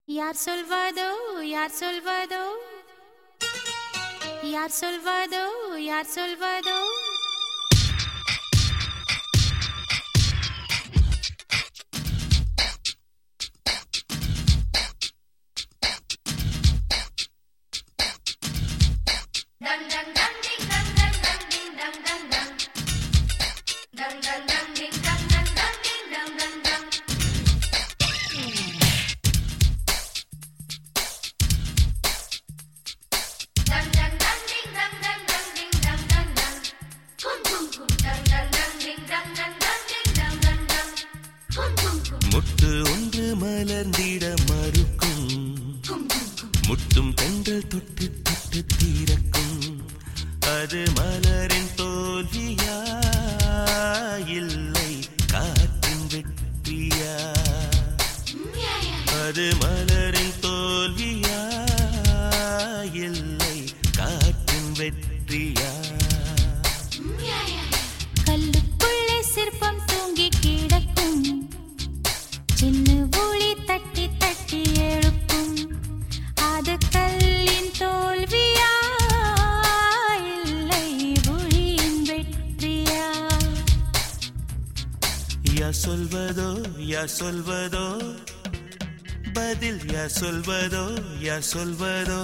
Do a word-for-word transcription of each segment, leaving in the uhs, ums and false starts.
யார் சொல்வதோ யார் சொல்வதோ யார் சொல்வதோ யார் சொல்வதோ முட்டு ஒன்று மலர்ந்திட மறுக்கும் முட்டும் தென்றல் தொட்டு தொட்டு தீரக்கும் அது மலரின் தோல்வியா இல்லை காற்றின் வெற்றியா அது மலரின் தோல்வியா இல்லை காற்றின் வெற்றியா கல்லுக்குள்ளே சிற்பம் தூங்கி கிடக்கும் சின்ன ஒளி தட்டி தட்டி எழுப்பும் அது கல்லின் தோல்வியா இல்லை ஒளியின் வெற்றியா யா சொல்வதோ யா சொல்வதோ பதில் யா சொல்வதோ யா சொல்வதோ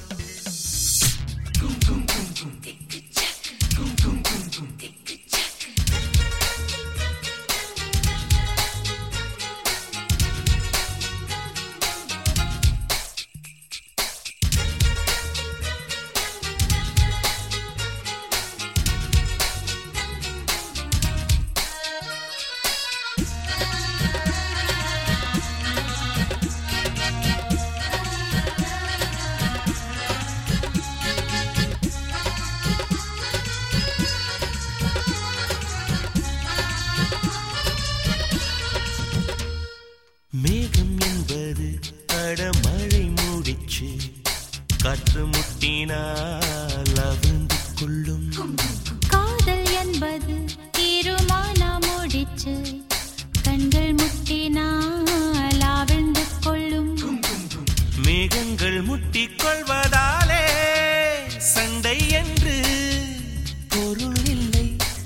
மேகம் என்பது அடமழை மூடிச்சு காற்று முட்டினால் அவிழ்ந்து கொள்ளும் காதல் என்பது தீருமானா முடிச்சு கண்கள் முட்டினால் அவிழ்ந்து கொள்ளும் மேகங்கள் முட்டிக் கொள்வதாலே சண்டை என்று பொருள் இல்லை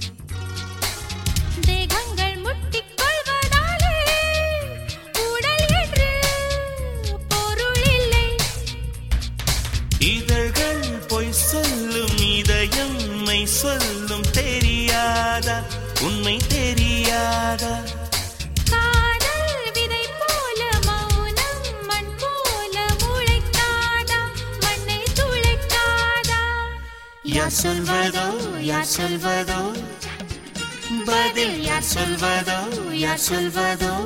தேகங்கள் முட்டிக் கொள்வதாலே உடல் என்று பொருள் இல்லை இதழ்கள் பொய் சொல்லும் இதயம் மெய் சொல்லும் தெரியாதா உண்மை தெரியாதா காதல் விதை போல மௌனம் மண் போல முளைக்காதா மண்ணை துளைக்காதா யார் சொல்வதோ யார் சொல்வதோ பதில் யார் சொல்வதோ யார் சொல்வதோ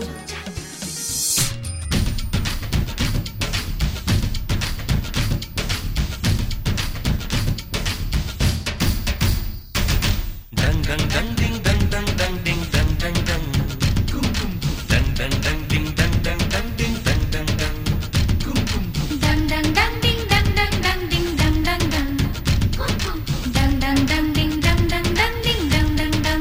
dang dang dang ding dang dang dang ding dang dang dang dang dang dang ding dang dang dang ding dang dang dang dang dang dang ding dang dang dang ding dang dang dang dang dang dang ding dang dang dang ding dang dang dang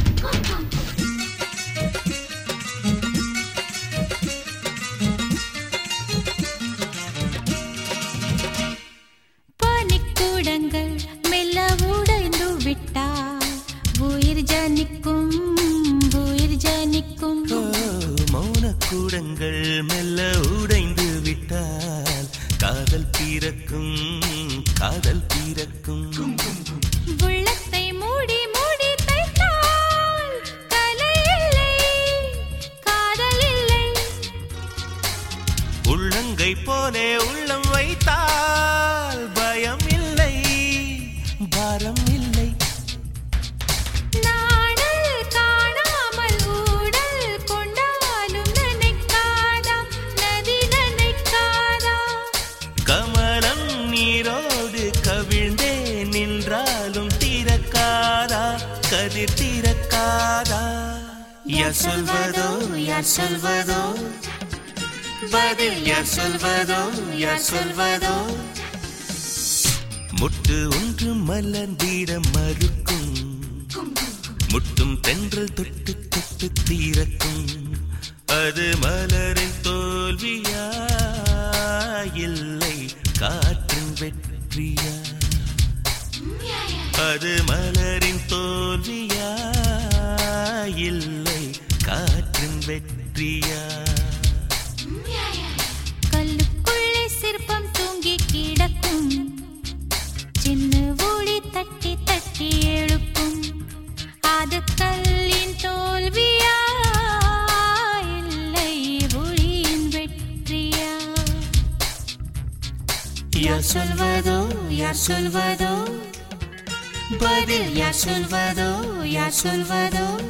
பனிக்கூடங்கள் மெல்ல உடைந்து விட்டால் உயிர் ஜனிக்கும் உயிர் ஜனிக்கும் ஓ, மௌனக்கூடங்கள் மெல்ல உடைந்து விட்டால் காதல் பிறக்கும் காதல் பிறக்கும் உள்ளத்தை மூடி மூடி தைத்தால் கலை இல்லை காதல் இல்லை உள்ளங்கை போலே உள்ளம் வைத்தால் பயம் இல்லை பாரம் இல்லை நாடல் காணாமல் ஊடல் கொண்டாலும் நினைக்காதா நதி நினைக்காதா கமலம் நீரோடு கவிழ்ந்தே நின்றாலும் திறக்காதா கதிர் திறக்காதா யார் சொல்வதோ யார் சொல்வதோ பதில் யார் சொல்வதோ யார் சொல்வதோ முட்டு ஒன்று மலர்ந்திட மறுக்கும் முட்டும் தென்றல் தொட்டு தொட்டு தீரக்கும் அது மலரின் தோல்வியா வெற்றியா அது மலரின் தோல்வியா இல்லை காற்றின் வெற்றியா கல்லுக்குள்ளே சிற்பம் தூங்கி கிடக்கும் சின்ன ஒளி தட்டி தட்டி எழுப்பும் அது கல்லின் தோல்வியா இல்லை ஒளியின் வெற்றியா யார் சொல்வதோ யார் சொல்வதோ பதில் யார் சொல்வதோ யார் சொல்வதோ